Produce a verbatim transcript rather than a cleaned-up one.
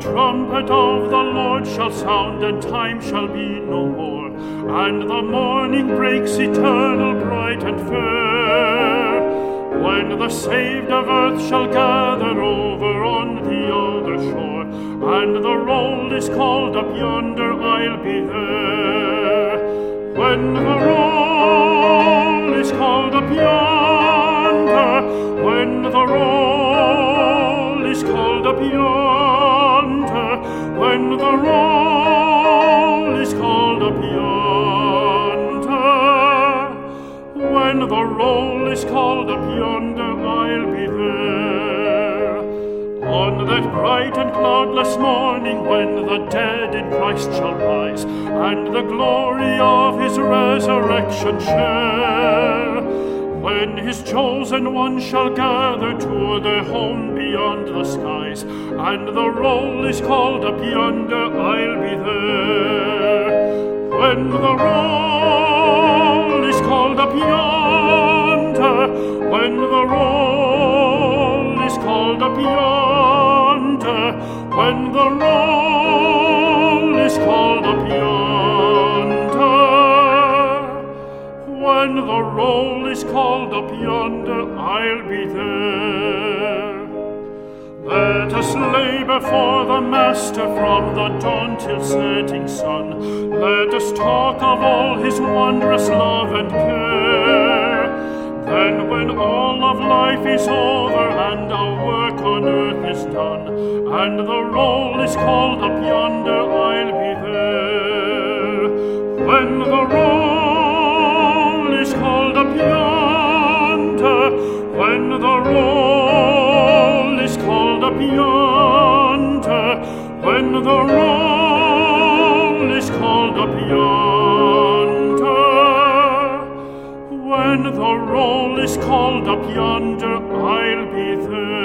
trumpet of the Lord shall sound, and time shall be no more, and the morning breaks eternal, bright and fair, when the saved of earth shall gather over on the other shore, and the roll is called up yonder, I'll be there. When the roll is called up yonder, when the roll is called up yonder, when the roll is called up yonder, when the roll is called up yonder, I'll be there. On that bright and cloudless morning, when the dead in Christ shall rise, and the glory of his resurrection share, when his chosen ones shall gather to their home beyond the skies, and the roll is called up yonder, I'll be there. When the roll is called up yonder, when the roll is called up yonder, when the roll is called up yonder, when the roll is called up yonder, I'll be there. Let us labor for the Master from the dawn till setting sun. Let us talk of all his wondrous love and care. Then when all of life is over and our work on earth is done, and the roll is called up yonder, I'll be there. When the roll is called up yonder, when the roll is called up yonder, when the roll is called up yonder, when the roll is called up yonder, I'll be there.